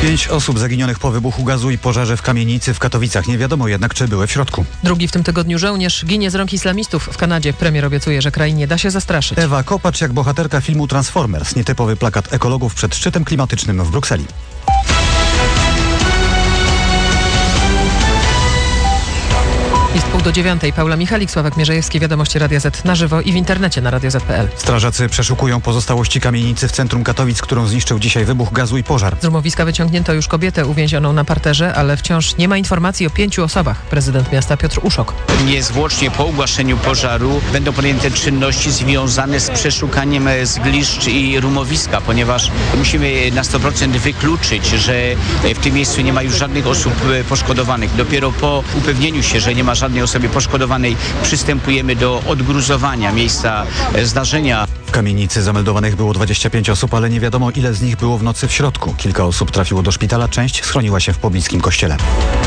5 osób zaginionych po wybuchu gazu i pożarze w kamienicy w Katowicach. Nie wiadomo jednak, czy były w środku. Drugi w tym tygodniu żołnierz ginie z rąk islamistów w Kanadzie. Premier obiecuje, że kraj nie da się zastraszyć. Ewa Kopacz jak bohaterka filmu Transformers. Nietypowy plakat ekologów przed szczytem klimatycznym w Brukseli. Jest 8:30. Paula Michalik, Sławek Mierzejewski. Wiadomości Radia Z na żywo i w internecie na radioz.pl. Strażacy przeszukują pozostałości kamienicy w centrum Katowic, którą zniszczył dzisiaj wybuch gazu i pożar. Z rumowiska wyciągnięto już kobietę uwięzioną na parterze, ale wciąż nie ma informacji o 5 osobach. Prezydent miasta Piotr Uszok. Niezwłocznie po ugaszeniu pożaru będą podjęte czynności związane z przeszukaniem zgliszcz i rumowiska, ponieważ musimy na 100% wykluczyć, że w tym miejscu nie ma już żadnych osób poszkodowanych. Dopiero po upewnieniu się, że nie ma żadnej osoby poszkodowanej, przystępujemy do odgruzowania miejsca zdarzenia. W kamienicy zameldowanych było 25 osób, ale nie wiadomo, ile z nich było w nocy w środku. Kilka osób trafiło do szpitala, część schroniła się w pobliskim kościele.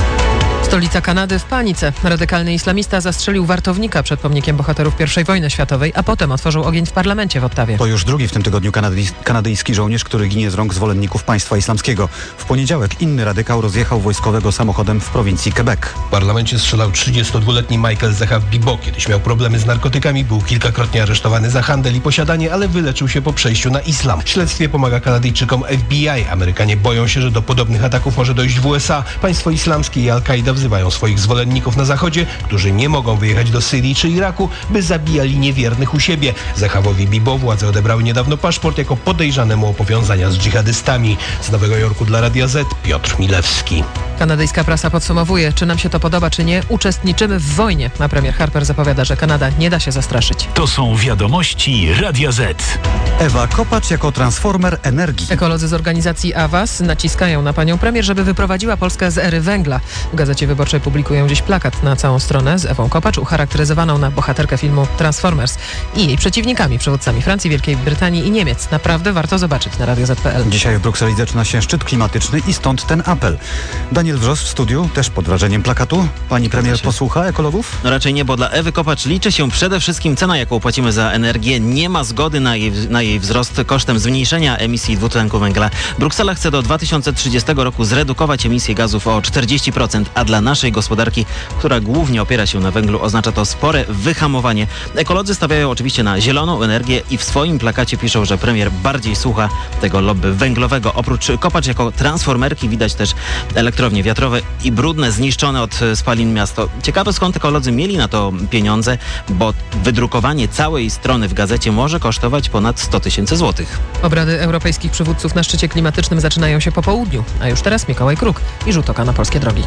Stolica Kanady w panice. Radykalny islamista zastrzelił wartownika przed pomnikiem bohaterów I wojny światowej, a potem otworzył ogień w parlamencie w Ottawie. To już drugi w tym tygodniu kanadyjski żołnierz, który ginie z rąk zwolenników państwa islamskiego. W poniedziałek inny radykał rozjechał wojskowego samochodem w prowincji Quebec. W parlamencie strzelał 32-letni Michael Zecha Bibo. Kiedyś miał problemy z narkotykami, był kilkakrotnie aresztowany za handel i posiadanie, ale wyleczył się po przejściu na islam. W śledztwie pomaga Kanadyjczykom FBI. Amerykanie boją się, że do podobnych ataków może dojść w USA. Państwo islamskie i Al-Kaida wzywają swoich zwolenników na zachodzie, którzy nie mogą wyjechać do Syrii czy Iraku, by zabijali niewiernych u siebie. Zechawowi Bibo władze odebrały niedawno paszport jako podejrzanemu o powiązania z dżihadystami. Z Nowego Jorku dla Radia Z Piotr Milewski. Kanadyjska prasa podsumowuje, czy nam się to podoba, czy nie. Uczestniczymy w wojnie, a premier Harper zapowiada, że Kanada nie da się zastraszyć. To są wiadomości Radia Z. Ewa Kopacz jako transformer energii. Ekolodzy z organizacji AWAS naciskają na panią premier, żeby wyprowadziła Polskę z ery węgla. W Gazecie Wyborczej publikują dziś plakat na całą stronę z Ewą Kopacz, ucharakteryzowaną na bohaterkę filmu Transformers i jej przeciwnikami, przywódcami Francji, Wielkiej Brytanii i Niemiec. Naprawdę warto zobaczyć na radioz.pl. Dzisiaj w Brukseli zaczyna się szczyt klimatyczny i stąd ten apel. Daniel Wrzos w studiu, też pod wrażeniem plakatu. Pani premier posłucha ekologów? No raczej nie, bo dla Ewy Kopacz liczy się przede wszystkim cena, jaką płacimy za energię. Nie ma zgody na jej wzrost kosztem zmniejszenia emisji dwutlenku węgla. Bruksela chce do 2030 roku zredukować emisję gazów o 40%, a dla naszej gospodarki, która głównie opiera się na węglu, oznacza to spore wyhamowanie. Ekolodzy stawiają oczywiście na zieloną energię i w swoim plakacie piszą, że premier bardziej słucha tego lobby węglowego. Oprócz Kopacz jako transformerki widać też elektrownie wiatrowe i brudne, zniszczone od spalin miasto. Ciekawe, skąd ekolodzy mieli na to pieniądze, bo wydrukowanie całej strony w gazecie może kosztować ponad 100 000 złotych. Obrady europejskich przywódców na szczycie klimatycznym zaczynają się po południu, a już teraz Mikołaj Kruk i rzut oka na polskie drogi.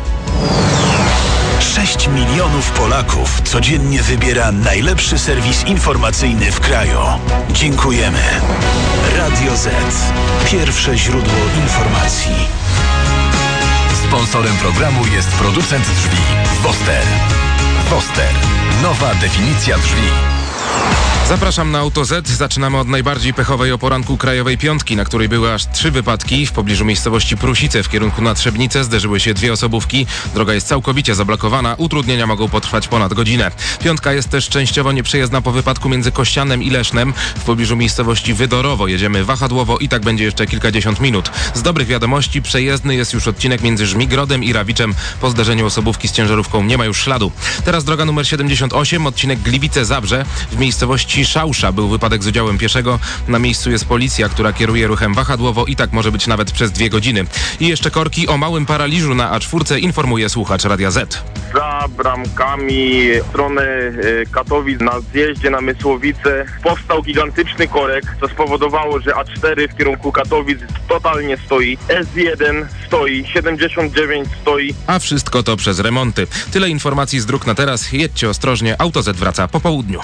6 milionów Polaków codziennie wybiera najlepszy serwis informacyjny w kraju. Dziękujemy. Radio Z. Pierwsze źródło informacji. Sponsorem programu jest producent drzwi Woster. Woster. Nowa definicja drzwi. Zapraszam na Auto Z. Zaczynamy od najbardziej pechowej o poranku krajowej piątki, na której były aż 3 wypadki. W pobliżu miejscowości Prusice w kierunku na Trzebnicę zderzyły się 2 osobówki. Droga jest całkowicie zablokowana. Utrudnienia mogą potrwać ponad godzinę. Piątka jest też częściowo nieprzejezdna po wypadku między Kościanem i Lesznem. W pobliżu miejscowości Wydorowo jedziemy wahadłowo i tak będzie jeszcze kilkadziesiąt minut. Z dobrych wiadomości przejezdny jest już odcinek między Żmigrodem i Rawiczem. Po zderzeniu osobówki z ciężarówką nie ma już śladu. Teraz droga numer 78, odcinek Gliwice-Zabrze. W miejscowości Szałsza był wypadek z udziałem pieszego. Na miejscu jest policja, która kieruje ruchem wahadłowo i tak może być nawet przez 2 godziny. I jeszcze korki. O małym paraliżu na A4 informuje słuchacz Radia Z. Za bramkami strony Katowic na zjeździe na Mysłowice powstał gigantyczny korek, co spowodowało, że A4 w kierunku Katowic totalnie stoi, S1 stoi, 79 stoi. A wszystko to przez remonty. Tyle informacji z dróg na teraz. Jedźcie ostrożnie. Auto Z wraca po południu.